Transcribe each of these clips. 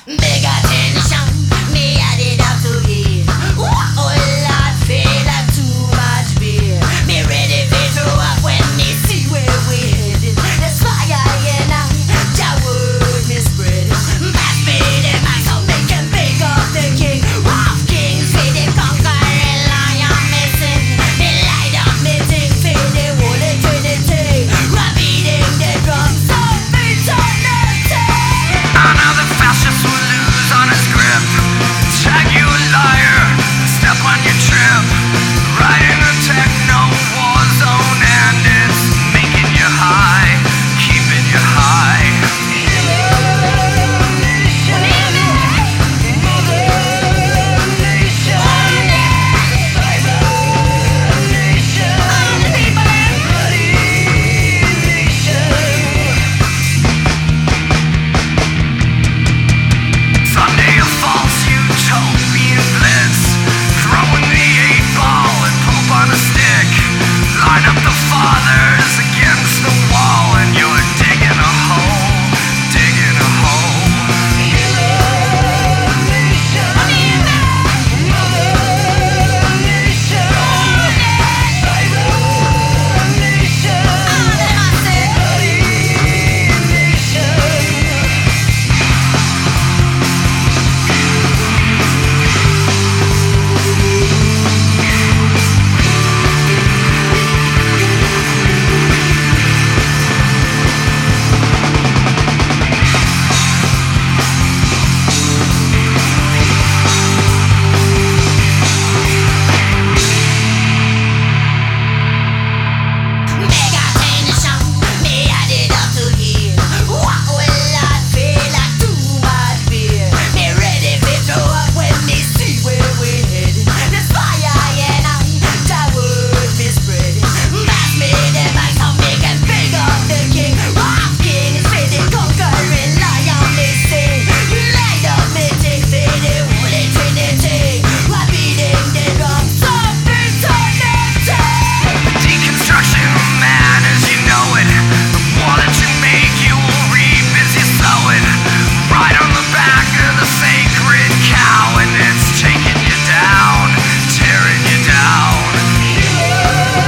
Big attention, me add it up to here. What a lot, feel like too much beer. Me ready to throw up when me see where we headed. That's why and I, that word me spread. Pass me the mic so me can pick up the king. Of kings, for the conquering lion missing. Me light up me thing, for the Holy Trinity. We're beating the drum, so eternity. Another fascist will lose on his grip. Tag you a liar, step on your trip. Right in a techno war zone, and it's making you high, keeping you high. Sunday a false utopian blitz, throwing the 8-ball and poop on a stick. Line up the fathers against the wall, and you're digging a hole, digging a hole. Big attention, me add it up to here. What a lot, feel like too much beer. Me ready to throw up when me see where we headed. That's why and I, that word me spreading. Pass me the mic so me can pick up the king. Of kings, for the conquering lion me sing. Light up me thing, for the Holy Trinity. We're beating the drum, so eternity. Deconstruction, man, as you know it. The war that you make, you will reap as you sow it. Right on the back of the sacred cow, and it's taking you down, tearing you down.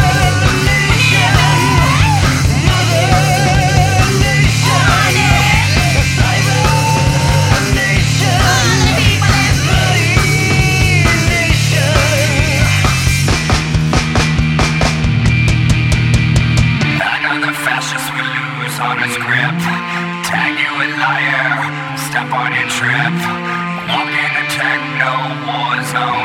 Another fascist we lose on his grip. Tag you a liar, step on your trip. Walk in a techno war zone.